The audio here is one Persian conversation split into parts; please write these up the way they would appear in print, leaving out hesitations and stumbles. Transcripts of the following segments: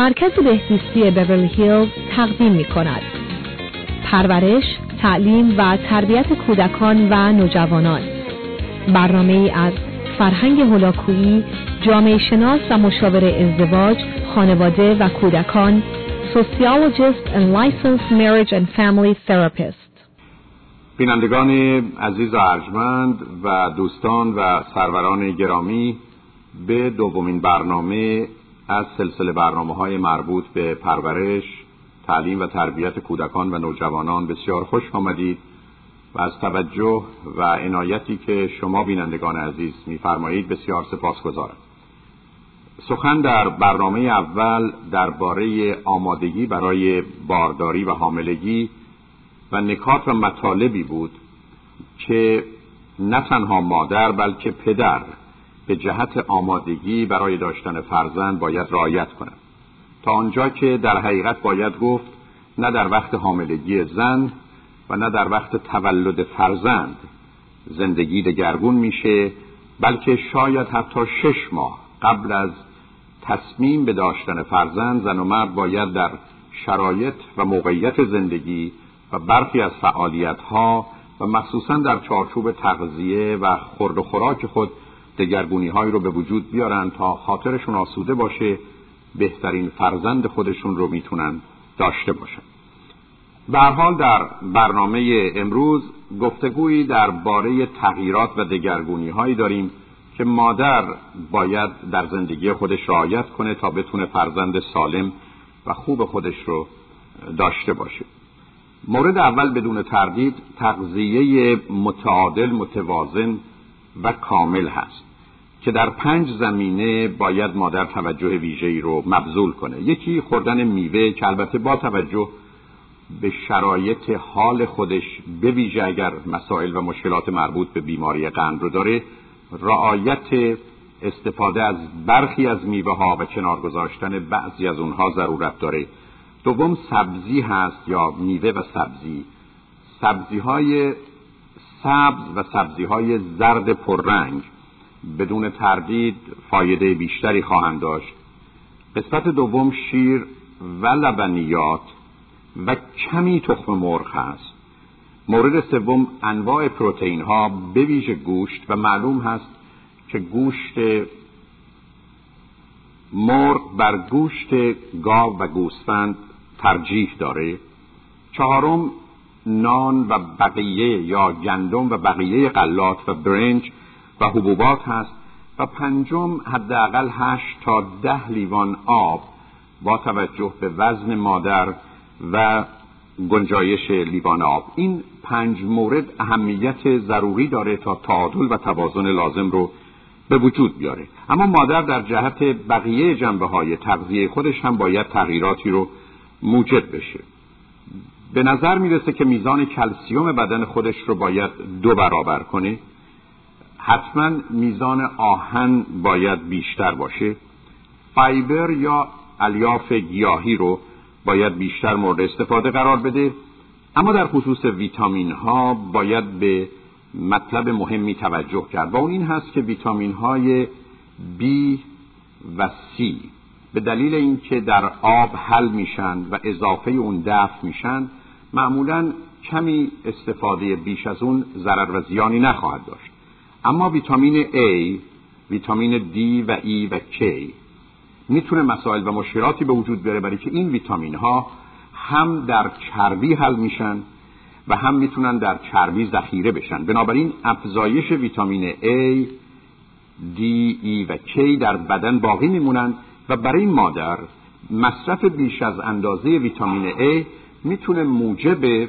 مرکز بهزیستی بیورلی هیلز تقدیم می‌کند. پرورش، تعلیم و تربیت کودکان و نوجوانان. برنامه‌ای از فرهنگ هولاکویی، جامعه شناس و مشاور ازدواج، خانواده و کودکان، sociologist and licensed marriage and family therapist. بینندگان عزیز و ارجمند و دوستان و سروران گرامی، به دومین برنامه از سلسله برنامه‌های مربوط به پرورش، تعلیم و تربیت کودکان و نوجوانان بسیار خوش آمدید و از توجه و عنایتی که شما بینندگان عزیز می‌فرمایید بسیار سپاسگزارم. سخن در برنامه اول درباره آمادگی برای بارداری و حاملگی و نکات و مطالبی بود که نه تنها مادر بلکه پدر به جهت آمادگی برای داشتن فرزند باید رعایت کنند. تا آنجا که در حقیقت باید گفت نه در وقت حاملگی زن و نه در وقت تولد فرزند زندگی دگرگون میشه، بلکه شاید حتی 6 ماه قبل از تصمیم به داشتن فرزند زن و مرد باید در شرایط و موقعیت زندگی و برخی از فعالیت‌ها و مخصوصاً در چارچوب تغذیه و خورد و خوراک خود دگرگونی‌هایی رو به وجود بیارن تا خاطرشون آسوده باشه، بهترین فرزند خودشون رو میتونن داشته باشن. به هر حال در برنامه امروز گفتگویی درباره تغییرات و دگرگونی‌هایی داریم که مادر باید در زندگی خودش رعایت کنه تا بتونه فرزند سالم و خوب خودش رو داشته باشه. مورد اول بدون تردید تغذیه متعادل، متوازن و کامل هست که در 5 زمینه باید مادر توجه ویژه‌ای رو مبذول کنه. یکی خوردن میوه که البته با توجه به شرایط حال خودش، به ویژه اگر مسائل و مشکلات مربوط به بیماری قند رو داره، رعایت استفاده از برخی از میوه ها و کنار گذاشتن بعضی از اونها ضرورت داره. دوم سبزی هست یا میوه و سبزی، سبزی‌های سبز و سبزی‌های زرد پررنگ بدون تردید فایده بیشتری خواهند داشت. قسمت دوم شیر و لبنیات و کمی تخم مرغ هست. مورد سوم انواع پروتئین ها به ویژه گوشت و معلوم هست که گوشت مرغ بر گوشت گاو و گوسفند ترجیح داره. چهارم نان و بقیه یا گندم و بقیه غلات و برنج و حبوبات هست و پنجم حداقل 8 تا 10 لیوان آب با توجه به وزن مادر و گنجایش لیوان آب. این 5 مورد اهمیت ضروری داره تا تعادل و توازن لازم رو به وجود بیاره. اما مادر در جهت بقیه جنبه‌های تغذیه خودش هم باید تغییراتی رو موجب بشه. به نظر میرسه که میزان کلسیم بدن خودش رو باید 2 برابر کنه. حتما میزان آهن باید بیشتر باشه. فایبر یا الیاف گیاهی رو باید بیشتر مورد استفاده قرار بده. اما در خصوص ویتامین ها باید به مطلب مهمی توجه کرد و اون این هست که ویتامین های B و C به دلیل اینکه در آب حل میشن و اضافه اون دفع میشن، معمولاً کمی استفاده بیش از اون ضرر و زیانی نخواهد داشت. اما ویتامین A، ویتامین D و E و K میتونه مسائل و مشکلاتی به وجود بیاره، برای که این ویتامین ها هم در چربی حل میشن و هم میتونن در چربی ذخیره بشن. بنابراین افزایش ویتامین A، D، E و K در بدن باقی میمونن و برای مادر مصرف بیش از اندازه ویتامین A میتونه موجب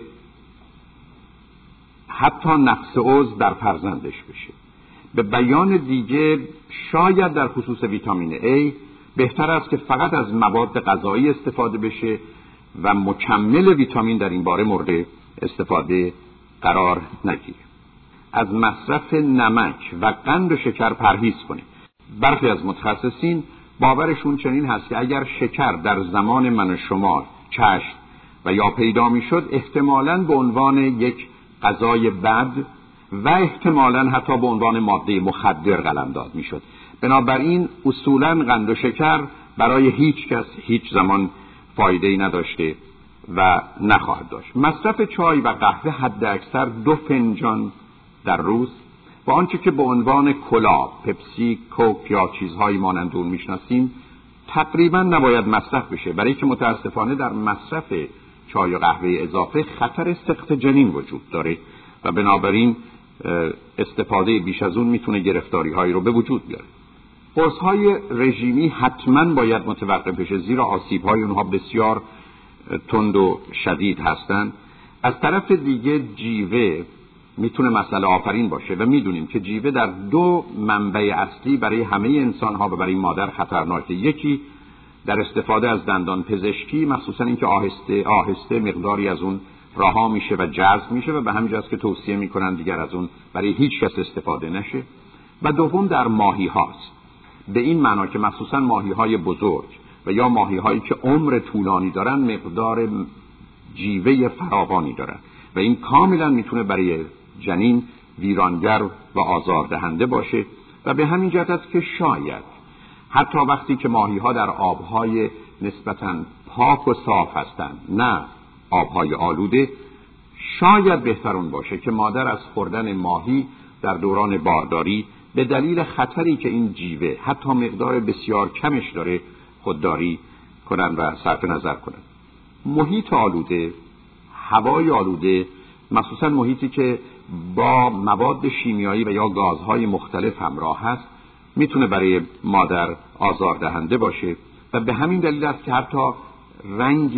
حتی نقص عضو در فرزندش بشه. به بیان دیگه شاید در خصوص ویتامین A بهتر است که فقط از مواد غذایی استفاده بشه و مکمل ویتامین در این باره مورد استفاده قرار نگیره. از مصرف نمک و قند و شکر پرهیز کنید. برخی از متخصصین باورشون چنین هست که اگر شکر در زمان من و شما چشم و یا پیدا میشد، احتمالاً به عنوان یک غذای بد و احتمالاً حتی به عنوان ماده مخدر قلمداد میشد. بنابراین اصولاً قند و شکر برای هیچ کس هیچ زمان فایده‌ای نداشته و نخواهد داشت. مصرف چای و قهوه حد اکثر 2 فنجان در روز و آنچه که به عنوان کلا، پپسی، کوک یا چیزهایی مانند اون میشناسیم تقریبا نباید مصرف بشه، برای که متاسفانه در مصرف چای و قهوه اضافه خطر سقط جنین وجود داره و بنابراین استفاده بیش از اون میتونه گرفتاری هایی رو به وجود بیاره. قرص های رژیمی حتما باید متوقف بشه، زیرا آسیب های اونها بسیار تند و شدید هستند. از طرف دیگه جیوه میتونه مسئله آفرین باشه و میدونیم که جیوه در 2 منبع اصلی برای همه انسان ها و برای مادر خطرناکه. یکی در استفاده از دندان پزشکی، مخصوصا اینکه آهسته آهسته مقداری از اون رها میشه و جذب میشه و به همین جاست که توصیه میکنن دیگر از اون برای هیچ کس استفاده نشه. و دوم در ماهی هاست، به این معنا که مخصوصا ماهی های بزرگ و یا ماهی هایی که عمر طولانی دارن مقدار جیوه فراوانی دارن و این کاملا میتونه برای جنین ویرانگر و آزاردهنده باشه و به همین جهت است که شاید حتی وقتی که ماهی ها در آبهای نسبتاً پاک و صاف هستند، نه آبهای آلوده، شاید بهترون باشه که مادر از خوردن ماهی در دوران بارداری به دلیل خطری که این جیوه حتی مقدار بسیار کمش داره خودداری کنن و صرف نظر کنن. محیط آلوده، هوای آلوده، مخصوصا محیطی که با مواد شیمیایی و یا گازهای مختلف همراه هست، میتونه برای مادر آزاردهنده باشه و به همین دلیل است که حتی رنگ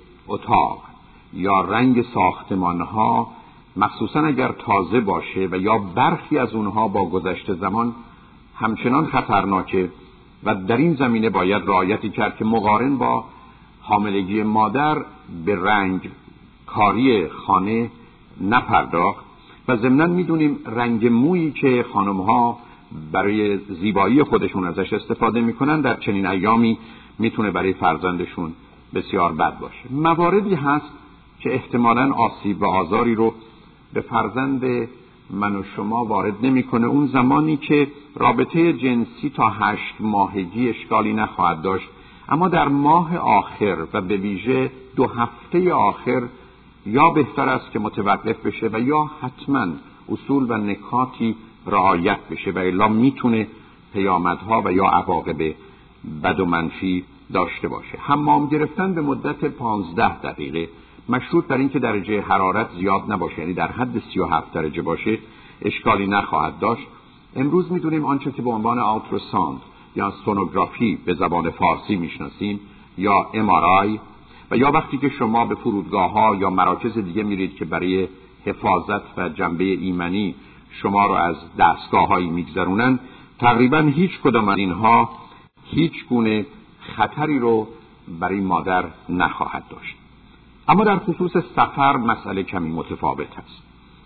اتاق یا رنگ ساختمانها، مخصوصا اگر تازه باشه و یا برخی از اونها با گذشت زمان، همچنان خطرناکه و در این زمینه باید رعایتی کرد که مقارن با حاملگی مادر به رنگ کاری خانه نپرداخت. و ضمناً میدونیم رنگ مویی که خانم‌ها برای زیبایی خودشون ازش استفاده میکنن در چنین ایامی میتونه برای فرزندشون بسیار بد باشه. مواردی هست که احتمالاً آسیب و آزاری رو به فرزند من و شما وارد نمیکنه، اون زمانی که رابطه جنسی تا 8 ماهگی اشکالی نخواهد داشت، اما در ماه آخر و به ویژه 2 هفته آخر یا بهتر است که متوقف بشه و یا حتما اصول و نکاتی رعایت بشه و الا میتونه پیامدها و یا عواقب بد و منفی داشته باشه. حمام گرفتن به مدت 15 دقیقه مشروط بر این که درجه حرارت زیاد نباشه، یعنی در حد 37 درجه باشه، اشکالی نخواهد داشت. امروز میدونیم آنچه که به عنوان آلتراساوند یا سونوگرافی به زبان فارسی میشناسیم یا MRI و یا وقتی که شما به فرودگاه ها یا مراکز دیگه میرید که برای حفاظت و جنبه ایمنی شما رو از دستگاه هایی میگذرونن، تقریبا هیچ کدام از اینها هیچ گونه خطری رو برای مادر نخواهد داشت. اما در خصوص سفر مسئله کمی متفاوت است.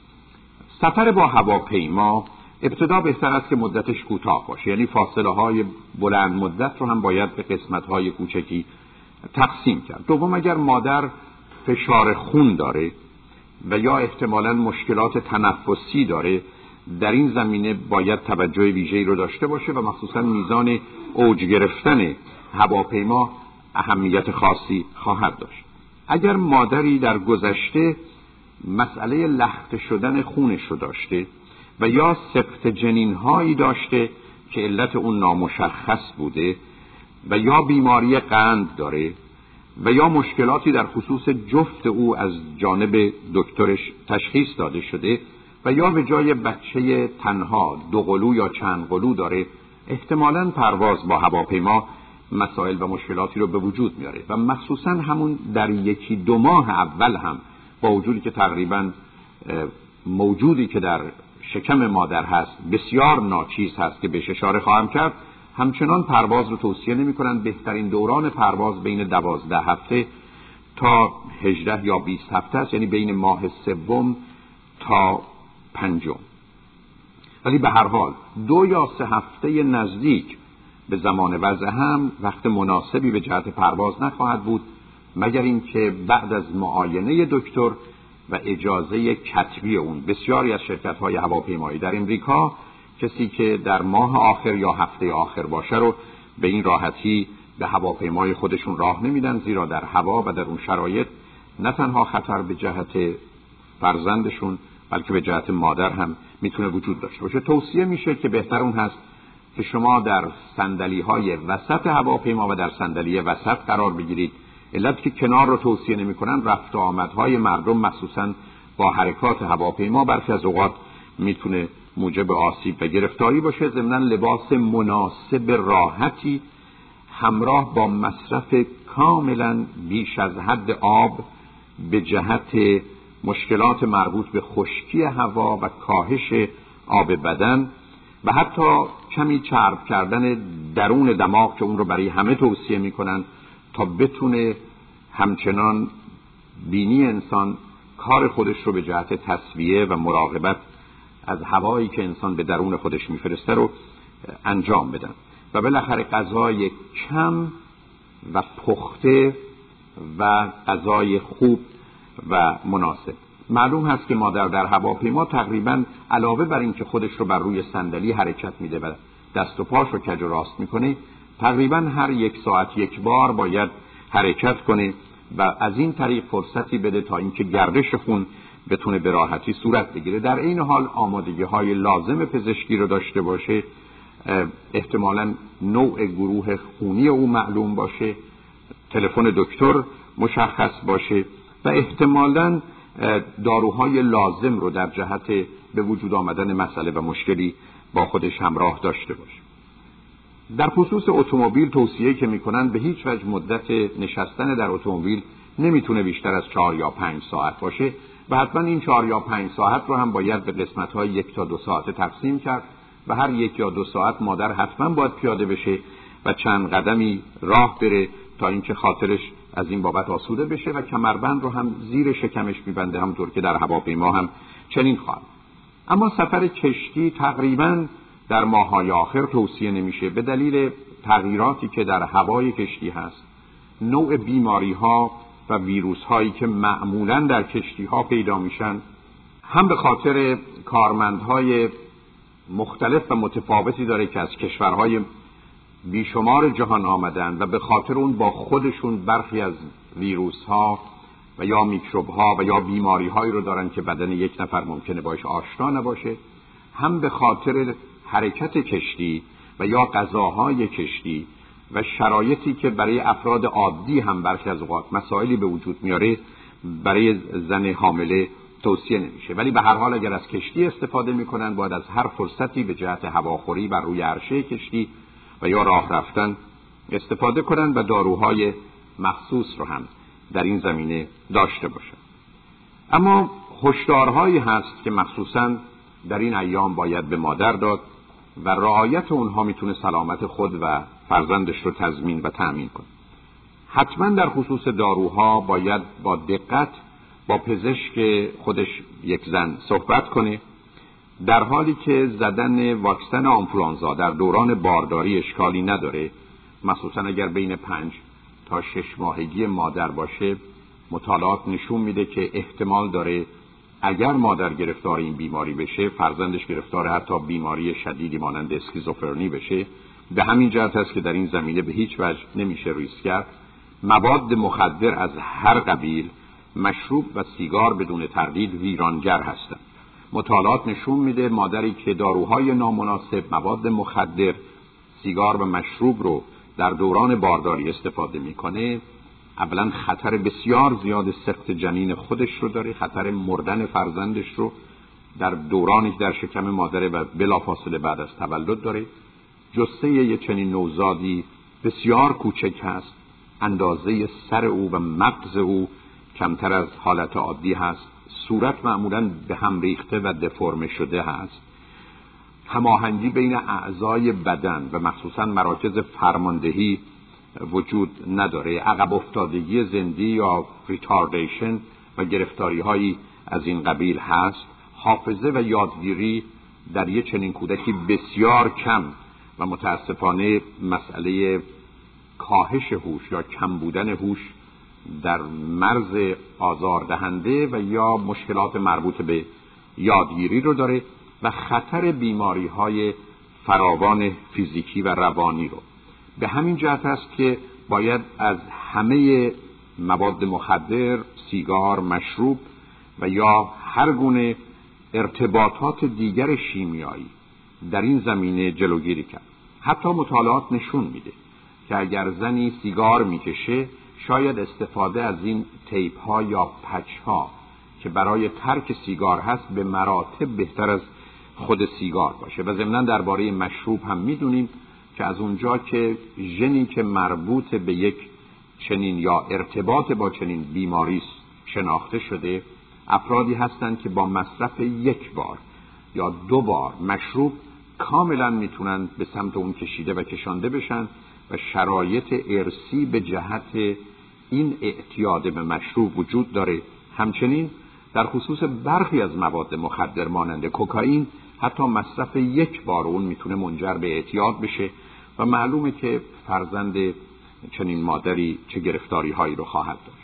سفر با هواپیما ابتدا بهتر است که مدتش کوتاه باشه، یعنی فاصله های بلند مدت رو هم باید به قسمت های کوچکی تقسیم کرد. دوم، اگر مادر فشار خون داره و یا احتمالاً مشکلات تنفسی داره، در این زمینه باید توجه ویژه‌ای رو داشته باشه و مخصوصاً میزان اوج گرفتن هواپیما اهمیت خاصی خواهد داشت. اگر مادری در گذشته مسئله لخته شدن خونش رو داشته و یا سقط جنین‌هایی داشته که علت اون نامشخص بوده و یا بیماری قند داره و یا مشکلاتی در خصوص جفت او از جانب دکترش تشخیص داده شده و یا به جای بچه تنها 2 قلو یا چند قلو داره، احتمالاً پرواز با هواپیما مسائل و مشکلاتی رو به وجود میاره و مخصوصاً همون در 1-2 ماه اول هم با وجودی که تقریباً موجودی که در شکم مادر هست بسیار ناچیز هست که بهش اشاره خواهم کرد، همچنان پرواز رو توصیه نمی کنن. بهترین دوران پرواز بین 12 هفته تا 18 یا 20 هفته است، یعنی بین ماه 3 تا 5. ولی به هر حال 2 یا 3 هفته نزدیک به زمان وضع هم وقت مناسبی به جهت پرواز نخواهد بود، مگر اینکه بعد از معاینه دکتر و اجازه کتبی اون. بسیاری از شرکت‌های هواپیمایی در امریکا کسی که در ماه آخر یا هفته آخر باشه رو به این راحتی به هواپیمای خودشون راه نمیدن، زیرا در هوا و در اون شرایط نه تنها خطر به جهت فرزندشون بلکه به جهت مادر هم میتونه وجود داشته باشه. توصیه میشه که بهتر اون هست که شما در صندلی‌های وسط هواپیما و در صندلی وسط قرار بگیرید. علت که کنار رو توصیه نمی‌کنن رفت و آمدهای مردم مخصوصاً با حرکات هواپیما برخی از اوقات میتونه موجب آسیب و گرفتاری باشه. ضمناً لباس مناسب راحتی همراه با مصرف کاملاً بیش از حد آب به جهت مشکلات مربوط به خشکی هوا و کاهش آب بدن و حتی کمی چرب کردن درون دماغ که اون رو برای همه توصیه میکنن تا بتونه همچنان بینی انسان کار خودش رو به جهت تسویه و مراقبت از هوایی که انسان به درون خودش میفرسته رو انجام بدن و بالاخره غذای کم و پخته و غذای خوب و مناسب. معلوم هست که مادر در هواپیما تقریباً علاوه بر این که خودش رو بر روی صندلی حرکت میده و دست و پاش رو کج و راست میکنه، تقریباً هر 1 ساعت 1 بار باید حرکت کنه و از این طریق فرصتی بده تا اینکه گردش خون بتونه به راحتی صورت بگیره. در این حال آمادگی‌های لازم پزشکی رو داشته باشه، احتمالاً نوع گروه خونی او معلوم باشه، تلفن دکتر مشخص باشه و احتمالاً داروهای لازم رو در جهت به وجود آمدن مسئله و مشکلی با خودش همراه داشته باشه. در خصوص اتومبیل توصیه که میکنن به هیچ وجه مدت نشستن در اتومبیل نمیتونه بیشتر از 4 یا 5 ساعت باشه و حتما این 4 یا 5 ساعت رو هم باید به قسمت‌های 1 تا 2 ساعت تقسیم کرد و هر 1 یا 2 ساعت مادر حتما باید پیاده بشه و چند قدمی راه بره تا اینکه خاطرش از این بابت آسوده بشه و کمربند رو هم زیر شکمش میبنده، همونطور که در هواپیما هم چنین خواهد. اما سفر کشتی تقریباً در ماه‌های آخر توصیه نمیشه به دلیل تغییراتی که در هوای کشتی هست، نوع بیماری‌ها و ویروس‌هایی که معمولاً در کشتی‌ها پیدا میشن، هم به خاطر کارمندهای مختلف و متفاوتی داره که از کشورهای بیشمار جهان آمدن و به خاطر اون با خودشون برخی از ویروس‌ها و یا میکروب‌ها و یا بیماری‌هایی رو دارن که بدن یک نفر ممکنه باش آشنا نباشه، هم به خاطر حرکت کشتی و یا غذاهای کشتی و شرایطی که برای افراد عادی هم برخی از اوقات مسائلی به وجود میاره برای زن حامله توصیه نمیشه. ولی به هر حال اگر از کشتی استفاده میکنن باید از هر فرصتی به جهت هواخوری بر روی عرشه کشتی و یا راه رفتن استفاده کنن و داروهای مخصوص رو هم در این زمینه داشته باشن. اما هشدارهایی هست که مخصوصاً در این ایام باید به مادر داد و رعایت اونها میتونه سلامت خود و فرزندش رو تضمین و تأمین کنه. حتما در خصوص داروها باید با دقت با پزشک خودش یک زن صحبت کنه، در حالی که زدن واکسن آنفولانزا در دوران بارداری اشکالی نداره، مخصوصا اگر بین 5 تا 6 ماهگی مادر باشه. مطالعات نشون میده که احتمال داره اگر مادر گرفتار این بیماری بشه فرزندش گرفتار حتی بیماری شدیدی مانند اسکیزوفرنی بشه. به همین جهت است که در این زمینه به هیچ وجه نمیشه ریسک کرد. مواد مخدر از هر قبیل، مشروب و سیگار بدون تردید ویرانگر هستند. مطالعات نشون میده مادری که داروهای نامناسب، مواد مخدر، سیگار و مشروب رو در دوران بارداری استفاده میکنه، اولا خطر بسیار زیاد سقط جنین خودش رو داره، خطر مردن فرزندش رو در دورانی که در شکم مادره و بلافاصله بعد از تولد داره. جثه یه چنین نوزادی بسیار کوچک هست، اندازه سر او و مغز او کمتر از حالت عادی هست، صورت معمولاً به هم ریخته و دفرم شده هست، هماهنگی بین اعضای بدن و مخصوصاً مراکز فرماندهی وجود نداره، عقب افتادگی زندی یا ریتاردیشن و گرفتاری هایی از این قبیل هست، حافظه و یادگیری در یک چنین کودکی بسیار کم و متاسفانه مسئله کاهش هوش یا کم بودن هوش در مرز آزاردهنده و یا مشکلات مربوط به یادگیری رو داره و خطر بیماری های فراوان فیزیکی و روانی رو. به همین جهت است که باید از همه مواد مخدر، سیگار، مشروب و یا هر گونه ارتباطات دیگر شیمیایی در این زمینه جلوگیری کرد. حتی مطالعات نشون میده که اگر زنی سیگار میکشه، شاید استفاده از این تیپ ها یا پچ ها که برای ترک سیگار هست به مراتب بهتر از خود سیگار باشه. و ضمناً درباره مشروب هم میدونیم که از اونجا که ژنی که مربوط به یک چنین یا ارتباط با چنین بیماری شناخته شده، افرادی هستند که با مصرف یک بار یا 2 بار مشروب کاملا میتونن به سمت اون کشیده و کشانده بشن و شرایط ارثی به جهت این اعتیاد به مشروب وجود داره. همچنین در خصوص برخی از مواد مخدر مانند کوکائین، حتی مصرف 1 بار اون میتونه منجر به اعتیاد بشه و معلومه که فرزند چنین مادری چه گرفتاری هایی رو خواهد داشت.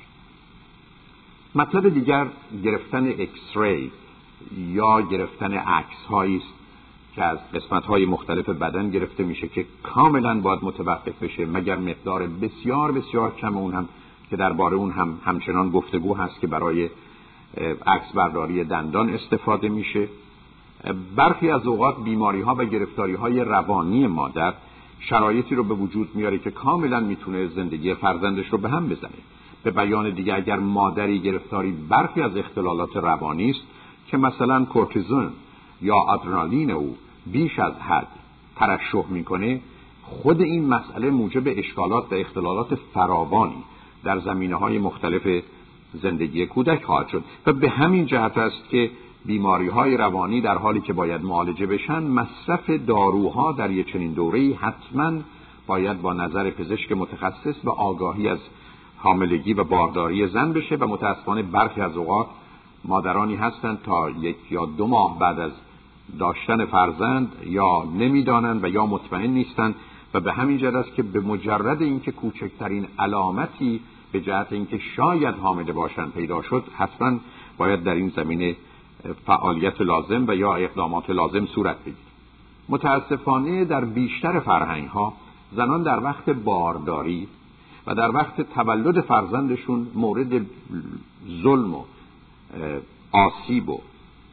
مطلب دیگر گرفتن اکس ری یا گرفتن عکس هایی است که از قسمت های مختلف بدن گرفته میشه که کاملا باید متوقف بشه مگر مقدار بسیار بسیار کم اون هم که درباره اون هم همچنان گفتگو هست که برای عکس برداری دندان استفاده میشه. برخی از اوقات بیماری ها و گرفتاری های روانی مادر شرایطی رو به وجود میاره که کاملا میتونه زندگی فرزندش رو به هم بزنه. به بیان دیگه اگر مادری گرفتاری برخی از اختلالات روانی است که مثلا کورتیزون یا آدرنالین او بیش از حد ترشح میکنه، خود این مسئله موجب اشکالات و اختلالات فراوانی در زمینه‌های مختلف زندگی کودک خواهد شد و به همین جهت است که بیماری‌های روانی در حالی که باید معالجه بشن، مصرف داروها در یک چنین دوره‌ای حتماً باید با نظر پزشک متخصص و آگاهی از حاملگی و بارداری زن بشه و متاسفانه برخی از اوقات مادرانی هستند تا 1 یا 2 ماه بعد از داشتن فرزند یا نمیدانند و یا مطمئن نیستند و به همین جهت است که به مجرد اینکه کوچکترین علامتی به جهت اینکه شاید حامله باشند پیدا شد، حتما باید در این زمینه فعالیت لازم و یا اقدامات لازم صورت بگیرد. متاسفانه در بیشتر فرهنگ‌ها زنان در وقت بارداری و در وقت تولد فرزندشون مورد ظلم و آسیب و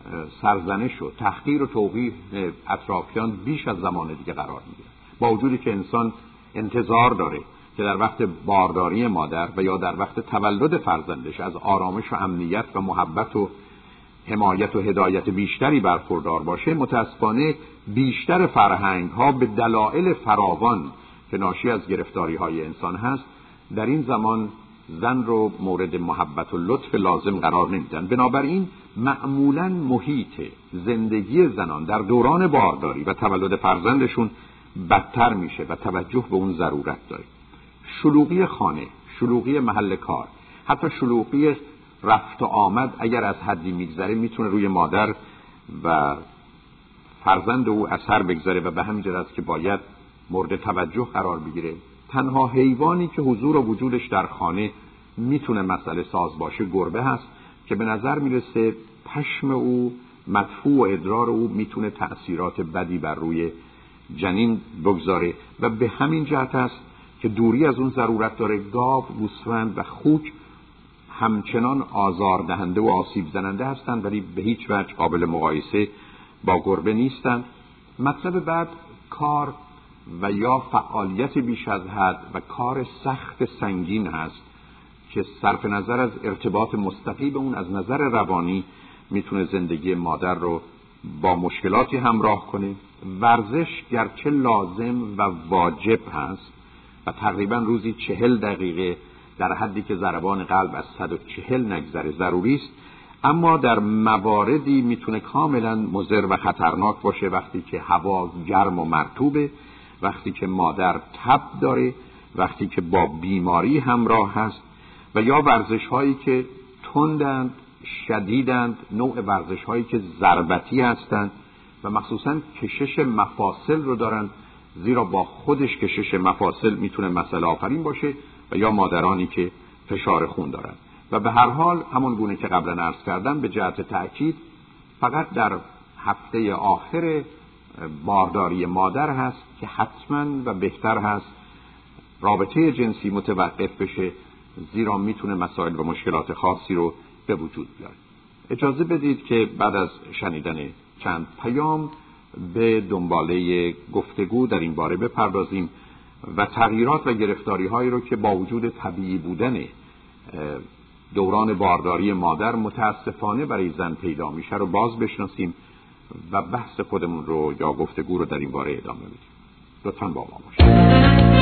سرزنش و تحقیر و توقیح اطرافیان بیش از زمان دیگه قرار میگیره، با وجودی که انسان انتظار داره که در وقت بارداری مادر و یا در وقت تولد فرزندش از آرامش و امنیت و محبت و حمایت و هدایت بیشتری برخوردار باشه. متاسفانه بیشتر فرهنگ ها به دلایل فراوان که ناشی از گرفتاری های انسان هست در این زمان زن رو مورد محبت و لطف لازم قرار نمیدن. بنابراین معمولاً محیط زندگی زنان در دوران بارداری و تولد فرزندشون بدتر میشه و توجه به اون ضرورت داره. شلوغی خانه، شلوغی محل کار، حتی شلوغی رفت و آمد اگر از حدی میگذره میتونه روی مادر و فرزند او اثر بگذاره و به همین جهت است که باید مورد توجه قرار بگیره. تنها حیوانی که حضور و وجودش در خانه میتونه مسئله ساز باشه گربه هست که به نظر میرسه پشم او، مدفوع و ادرار او میتونه تأثیرات بدی بر روی جنین بگذاره و به همین جهت است که دوری از اون ضرورت داره. گاو، گوسفند و خوک همچنان آزاردهنده و آسیب زننده هستند ولی به هیچ وجه قابل مقایسه با گربه نیستند. مطلب بعد کار و یا فعالیت بیش از حد و کار سخت سنگین هست که صرف نظر از ارتباط مستقیم اون از نظر روانی میتونه زندگی مادر رو با مشکلاتی همراه کنه. ورزش گرچه لازم و واجب هست و تقریبا روزی 40 دقیقه در حدی که ضربان قلب از 140 نگذره ضروری است، اما در مواردی میتونه کاملا مضر و خطرناک باشه. وقتی که هوا گرم و مرطوبه، وقتی که مادر تب داره، وقتی که با بیماری همراه هست و یا ورزش هایی که تندند، شدیدند، نوع ورزش هایی که ضربتی هستند و مخصوصا کشش مفاصل رو دارن، زیرا با خودش کشش مفاصل میتونه مسئله آفرین باشه و یا مادرانی که فشار خون دارن. و به هر حال همون گونه که قبلا عرض کردم به جهت تأکید فقط در هفته آخر بارداری مادر هست که حتما و بهتر هست رابطه جنسی متوقف بشه، زیرا میتونه مسائل و مشکلات خاصی رو به وجود بیاره. اجازه بدید که بعد از شنیدن چند پیام به دنباله گفتگو در این باره بپردازیم و تغییرات و گرفتاری هایی رو که با وجود طبیعی بودن دوران بارداری مادر متاسفانه برای زن پیدا میشه رو باز بشناسیم و بحث خودمون رو یا گفتگو رو در این باره ادامه بدیم. لطفاً با ما باشید.